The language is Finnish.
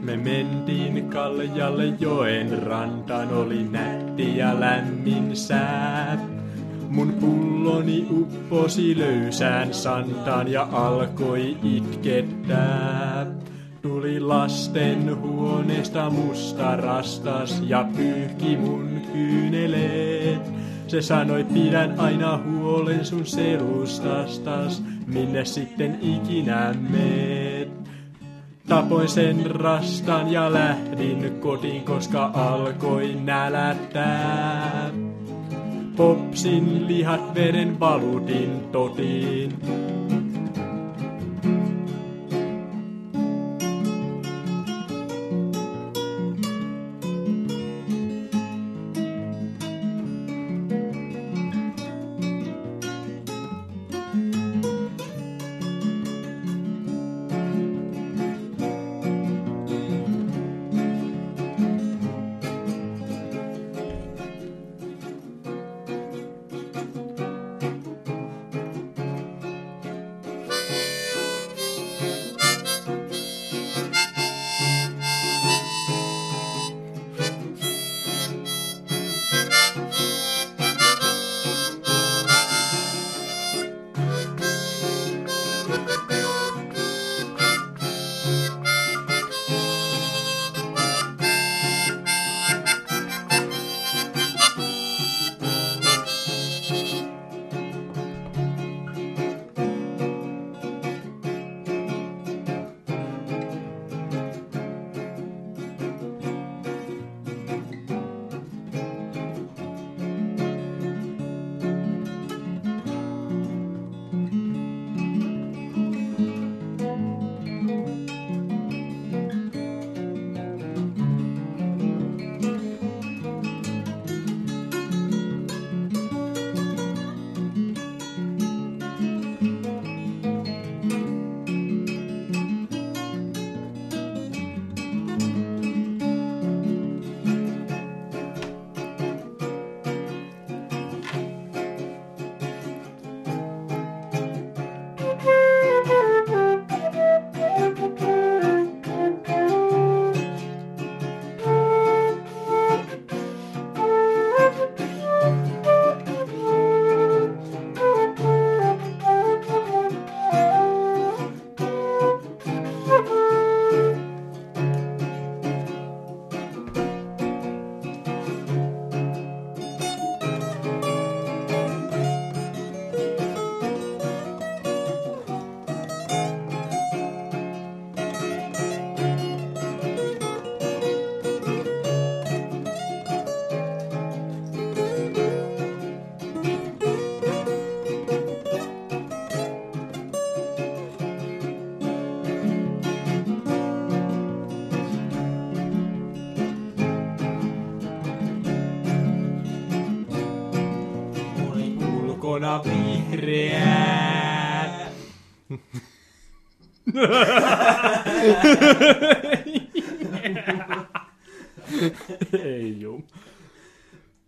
Me mentiin Kaljalle joen rantaan, oli nätti ja lämmin sää. Mun pulloni upposi löysään santaan ja alkoi itkettää. Tuli lasten huoneesta musta rastas ja pyyhki mun kyyneleet. Se sanoi, pidän aina huolen sun selustastas, minne sitten ikinä meet. Tapoin sen rastan ja lähdin kotiin, koska alkoi nälättää. Popsin lihat veren valutin totiin. Ulkona vihreät. Ei juu.